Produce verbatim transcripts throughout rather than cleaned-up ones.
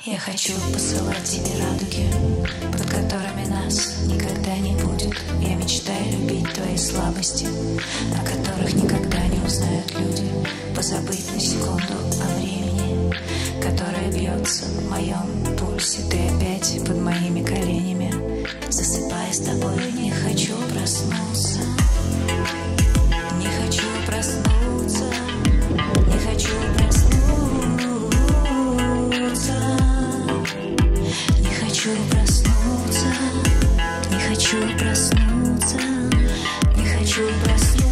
Я хочу посылать тебе радуги, под которыми нас никогда не будет. Я мечтаю любить твои слабости, о которых никогда не узнают люди. Позабыть на секунду о времени, которое бьется в моем пульсе. Ты опять под моими коленями. Засыпая с тобой, не хочу проснуться. Не хочу проснуться. Не хочу проснуться. Не хочу проснуться. Не хочу проснуться. Не хочу проснуться.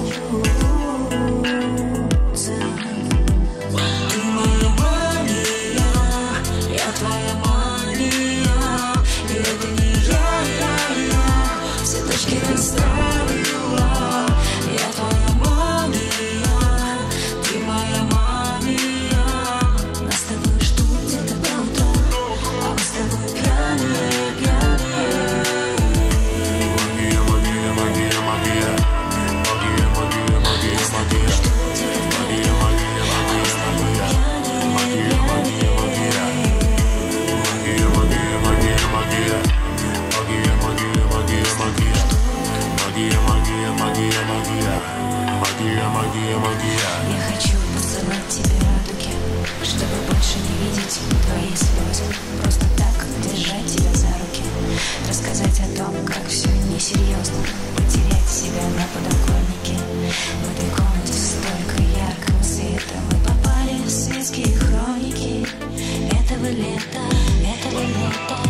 Ты моя мания, я твоя мания. И это не я, я, я. Все точки расставила. Я твоя мания, ты моя мания. Нас с тобой ждут где-то до утра, а мы с тобой пьяные, пьяные. Магия, магия, магия, магия. Магия, магия, магия, магия. Магия, магия, магия, магия. Магия, магия, магия. Магия, магия, магия, магия. Магия, магия, магия, магия. Магия, магия, магия, магия. Магия, магия, магия. Я хочу посылать тебе радуги, чтобы больше не видеть твои слезы. Просто так держать тебя за руки, рассказать о том, как все несерьезно, потерять себя на подоконнике. В этой комнате столько яркого света. Мы попали в светские хроники этого лета, этого лета.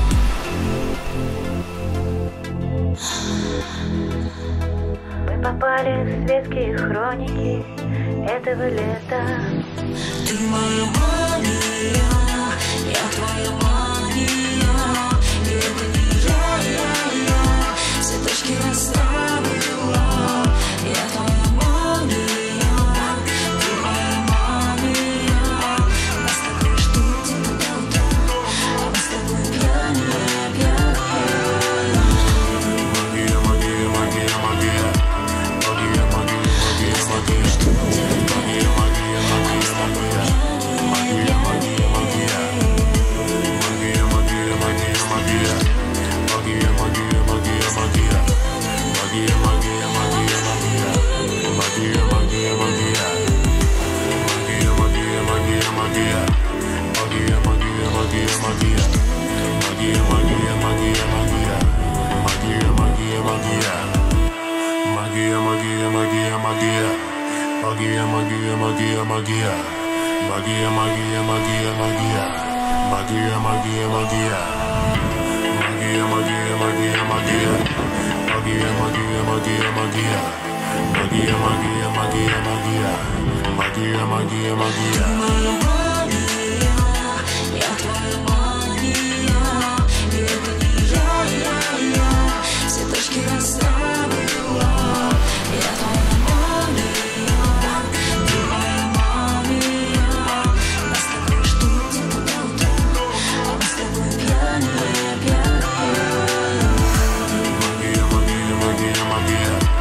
Мы попали в светские хроники этого лета. Ты моя мания, я твоя мания. И это не я, я, я. Все точки расставила. Я твоя мания, ты моя мания. Нас с тобой ждут где-то до утра, а мы с тобой пьяные, пьяные. Магия, магия, магия, магия. Магия, магия, магия, магия. Магия, магия, магия, магия. Магия, магия, магия. Магия, магия, магия, магия. Магия, магия, магия, магия. Магия, магия, магия, магия. Магия, магия, магия. Магия, магия, магия, магия. Магия, магия, магия, магия. Магия, магия, магия, магия. Магия, магия, магия. Магия, магия, магия, магия. Магия, магия, магия, магия. Магия, магия, магия, магия. Магия, магия, магия. Магия, магия, магия, магия. Магия, магия, магия, магия. Магия, магия, магия, магия. Магия, магия, магия. Ты моя мания, я твоя мания. И это не я, я, я. Все точки расставила. Я твоя мания, ты моя мания. Нас с тобой ждут где-то до утра, а мы с тобой пьяные, пьяные. Магия, магия, магия, магия.